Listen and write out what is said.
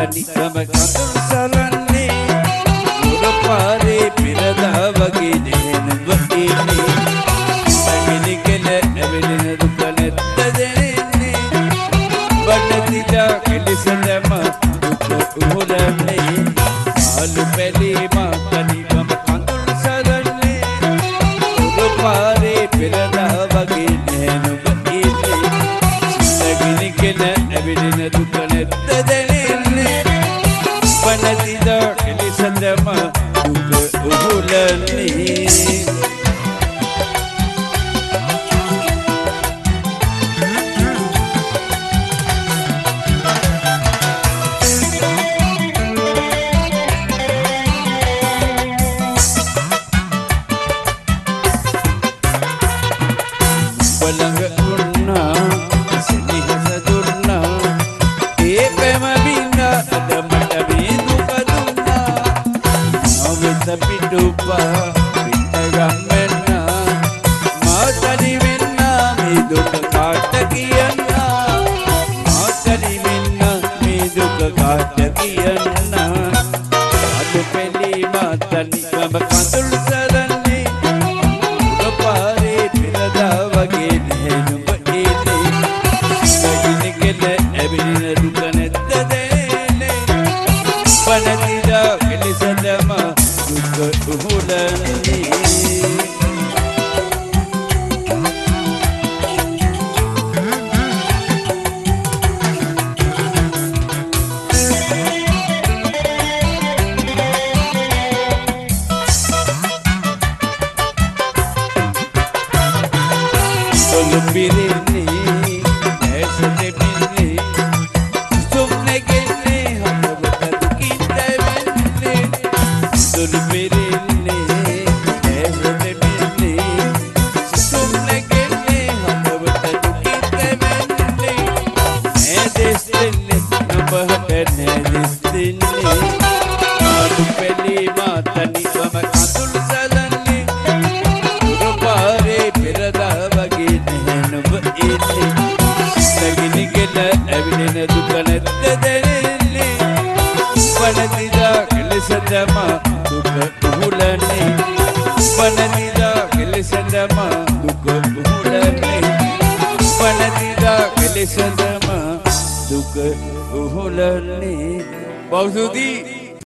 තනිකම කඳුළු සරන්නේ උඩ පාරේ පෙරදා වගේ නෙනුඹ ඉන්නේ ඇවිලිකල ඇවිලෙන දුක නැත්ත දැනෙන්නේ බඩතිලා කෙලෙසදම දුක උහුලන්නේ ආලු පැලීම තනිකම කඳුළු සරන්නේ උඩ පාරේ පෙරදා වගේ නෙනුඹ ඉන්නේ ඇවිලිකල ඇවිලෙන දුක නැත්ත දැනෙන්නේ බඩතිලා කෙලෙසදම දුක උහුලන්නේ Walang una, sinihan sa durna, ipay mabina, ada matabido ka duna. Awit na pidupa, pinagamen na, matalimin na, mido ka katagian na. Matalimin na, mido ka katagian na. Ado peli matani ka makantol sa lani, uga pare pinada wage නෙනුඹ ඉන්නේ සගිනකල ඇවිලින දුක නැත්ත දැනෙන්නේ පනතිලා කෙලෙසදම දුක උහුලන්නේ Lumbirini, esate pinni, sumne genne, hamabata kita binni. Lumbirini, esate pinni, sumne genne, hamabata kita binni. Nedestinni, nambahata nedestinni. Adu peli matani, mama kandul salanni. Urupare pirada wage නෙනුඹ ඉන්නේ සගිනිකල ඇවිලෙන දුක නැත්ත දැනෙන්නේ වනදිලා කෙලෙසදම දුක උහුලන්නේ වනදිලා කෙලෙසදම දුක උහුලන්නේ වනදිලා කෙලෙසදම දුක උහුලන්නේ බෞසුදී